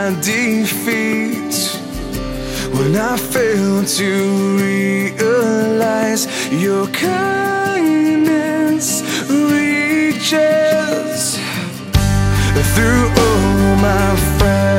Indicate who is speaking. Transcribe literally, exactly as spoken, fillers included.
Speaker 1: my defeat, when I fail to realize your kindness reaches through all my fragility.